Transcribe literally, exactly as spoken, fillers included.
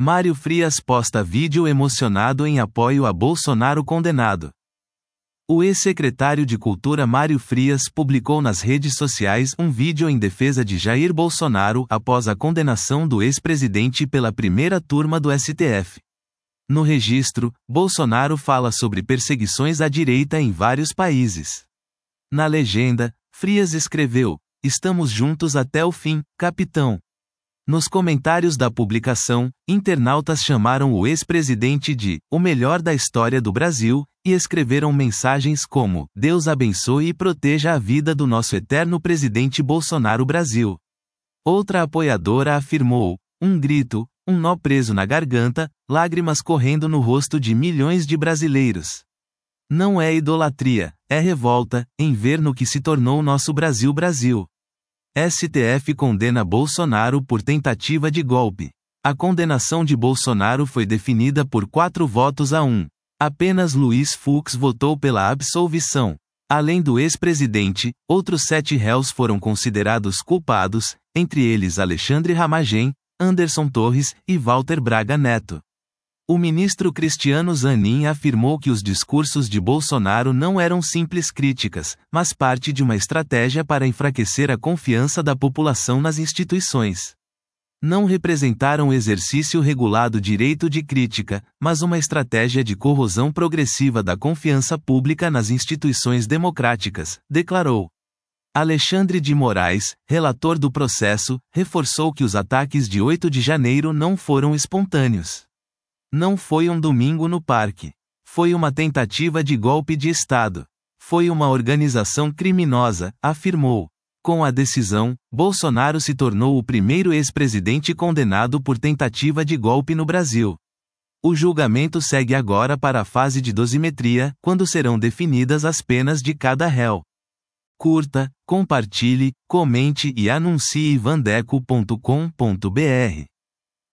Mário Frias posta vídeo emocionado em apoio a Bolsonaro condenado. O ex-secretário de Cultura Mário Frias publicou nas redes sociais um vídeo em defesa de Jair Bolsonaro após a condenação do ex-presidente pela primeira turma do S T F. No registro, Bolsonaro fala sobre perseguições à direita em vários países. Na legenda, Frias escreveu: "Estamos juntos até o fim, capitão." Nos comentários da publicação, internautas chamaram o ex-presidente de "o melhor da história do Brasil", e escreveram mensagens como "Deus abençoe e proteja a vida do nosso eterno presidente Bolsonaro Brasil." Outra apoiadora afirmou: "Um grito, um nó preso na garganta, lágrimas correndo no rosto de milhões de brasileiros. Não é idolatria, é revolta, em ver no que se tornou nosso Brasil Brasil." S T F condena Bolsonaro por tentativa de golpe. A condenação de Bolsonaro foi definida por quatro votos a um. Apenas Luiz Fux votou pela absolvição. Além do ex-presidente, outros sete réus foram considerados culpados, entre eles Alexandre Ramagem, Anderson Torres e Walter Braga Neto. O ministro Cristiano Zanin afirmou que os discursos de Bolsonaro não eram simples críticas, mas parte de uma estratégia para enfraquecer a confiança da população nas instituições. Não representaram o exercício regulado direito de crítica, mas uma estratégia de corrosão progressiva da confiança pública nas instituições democráticas, declarou. Alexandre de Moraes, relator do processo, reforçou que os ataques de oito de janeiro não foram espontâneos. Não foi um domingo no parque. Foi uma tentativa de golpe de Estado. Foi uma organização criminosa, afirmou. Com a decisão, Bolsonaro se tornou o primeiro ex-presidente condenado por tentativa de golpe no Brasil. O julgamento segue agora para a fase de dosimetria, quando serão definidas as penas de cada réu. Curta, compartilhe, comente e anuncie vandeco ponto com ponto br.